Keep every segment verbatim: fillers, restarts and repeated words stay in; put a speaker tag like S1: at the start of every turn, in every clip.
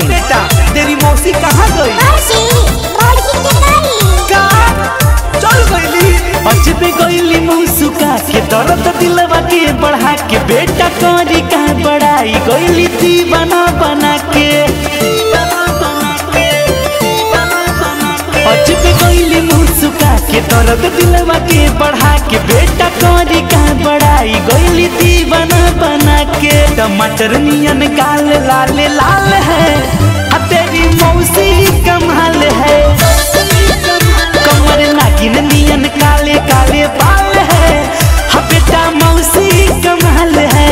S1: बेटा तेरी मौसी कहाँ गई? का चल गईली अजबे गईली मुँह सुखा के दर्द दिलवा के बढ़ा के बेटा करी का बड़ाई गईली दीवाना बना के अजबे गईली मुँह सुखा के दर्द दिलवा के बढ़ा के बेटा करी का बड़ाई गईली दीवाना बना के टमाटर नियन गाल लाल लाल है तेरी मौसी कमाल है कमर नागिन नियन काले काले बाल है बेटा मौसी कमाल है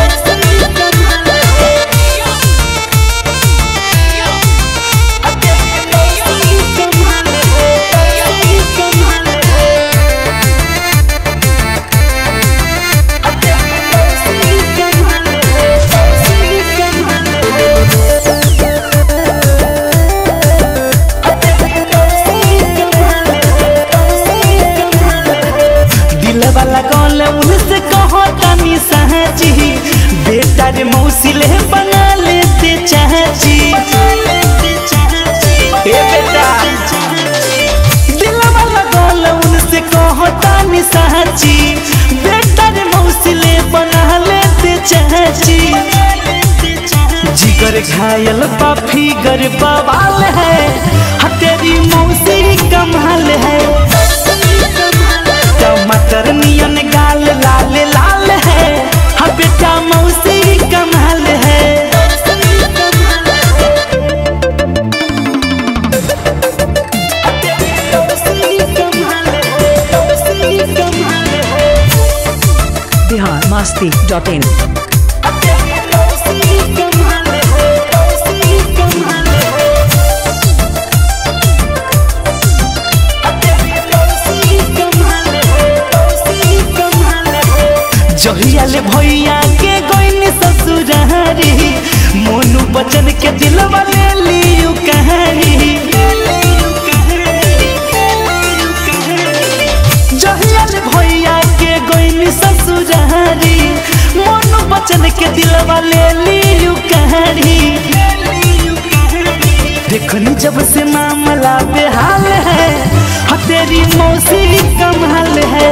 S1: उनसे कहो तनी सहजी बेटा रे मौसी ले बना लेते चाची ए बेटा दिल वाला गोल उनसे कहो तनी सहजी बेटा रे मौसी ले बना लेते चाची जिगर घायल बा फिगर बवाल है तेरी मौसी कमाल है टमाटर नियन गाल लाल लाल है बेटा मौसी कमाल है
S2: बिहार मस्ती डॉट इन
S1: जहियाले भैया के गोइनी ससुरारी मोनू बचन के दिलवा ले लियो कहानी जहियाले भैया के गोइनी ससुरारी मोनू बचन के दिलवा ले लियो कहानी देखनी जब से मामला बेहाल है तेरी मौसी कमाल है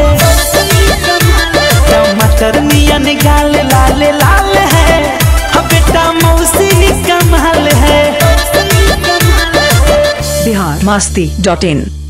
S1: टमाटर नियन गाल लाल लाल है बेटा मौसी कमाल है
S2: बिहार मस्ती डॉट इन।